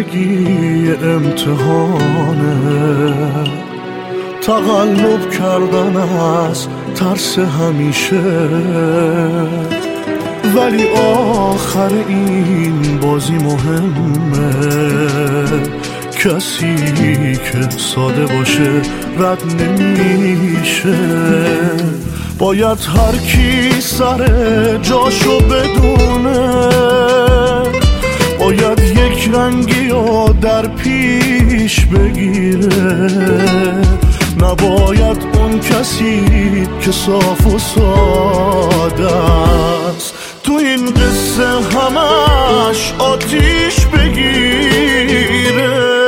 زندگی امتحانه، تقلب کردن از ترس همیشه، ولی آخر این بازی مهمه. کسی که ساده باشه رد نمیشه. باید هر کی سر جاشو بدونه، باید یک رنگی رو در پیش بگیره. نباید اون کسی که صاف و ساده است تو این قصه همش آتیش بگیره.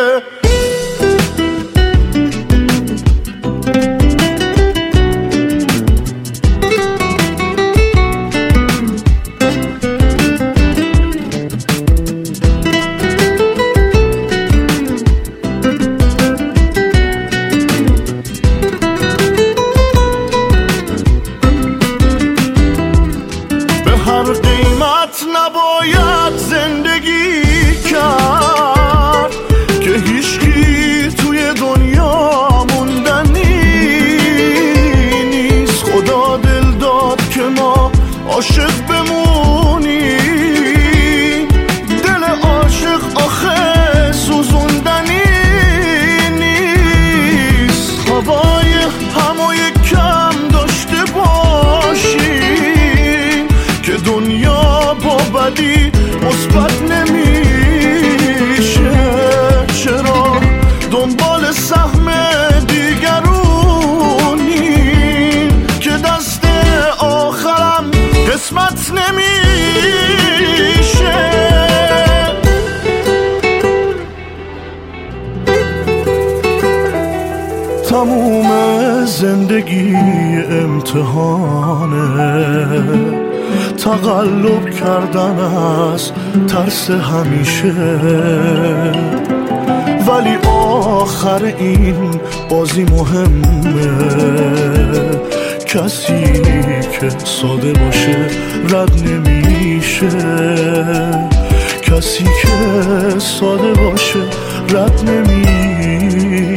نباید زندگی کرد که هیچکی توی دنیا موندنی نیست. خدا دل داد که ما عاشق بمونیم، دل عاشق آخه سوزوندنی نیست. هوای همو کم داشته باشیم که دنیا با بدی مثبت نمیشه. چرا دنبال سهم دیگرونیم که دست آخرم قسمت نمیشه. تموم زندگی امتحانه، تقلب کردن از ترس همیشه، ولی آخر این بازی مهمه. کسی که ساده باشه رد نمیشه. کسی که ساده باشه رد نمیشه.